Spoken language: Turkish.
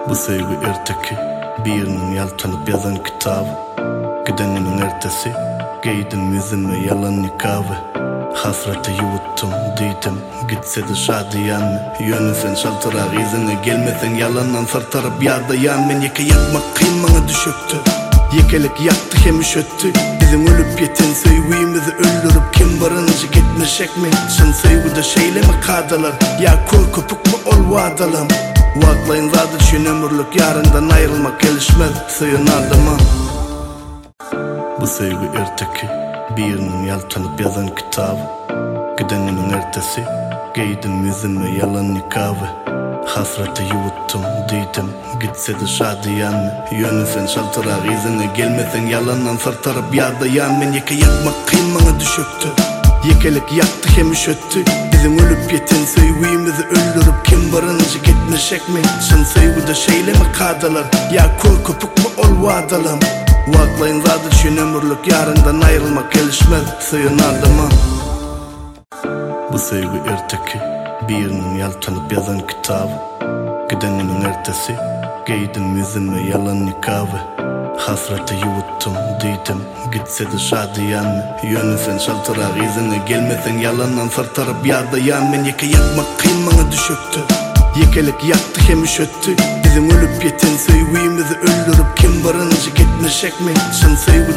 Bu sevgi erteki birinin yaltanıp yazan kitabı. Gideninin ertesi giydin yüzüme yalan nikabı. Hasreti yuvuttum deydim gitse de şadiyan. Yönüsen şaltırak izine gelmesen yalandan sartarıp yağdayan. Men yeke yakmak kıymana düşöktü, yekelik yaktı hem üşöttü. Bizim ölüp yeten sevgimizi öldürüp kim barınıcı gitmeyecek mi? Şın sevgide şeyleme kadalar, ya kol köpük mü ol vadalam. Vaklayın zadı için ömürlük yarından ayrılmak gelişmez sığınardımam. Bu sevgi erteki birinin yaltanıp yazan kitabı. Gideninin ertesi giydin yüzüme yalan nikabı. Hasreti yuvuttum deydim gitse de şadiyan. Yönüsen şaltırak izine gelmesen yalandan sartarıp yağdayan. Men yeke yakmak kıymana düşöktü, yekelik yaktı hem üşöttü. Bizim ölüp yeten sevgimizi öldürüp kim barınıcı gitmeyecek mi? Şın sevgide şeyleme kadalar, ya kol köpük mü ol vadalam. Vaklayın zadı için ömürlük yarından ayrılmak gelişmez sığınardımam. Bu sevgi erteki birinin yaltanıp yazan kitabı. Gideninin ertesi giydin yüzüme yalan nikabı. Hasreti yuvuttum deydim gitse de şadiyan. Yönüsen şaltırak izine gelmesen yalandan sartarıp yağdayan. Men yeke yakmak kıymana düşöktü, yekelik yaktı hem üşöttü. Bizim ölüp yeten sevgimizi öldürüp kim barınıcı gitmeyecek mi? Şın sevgide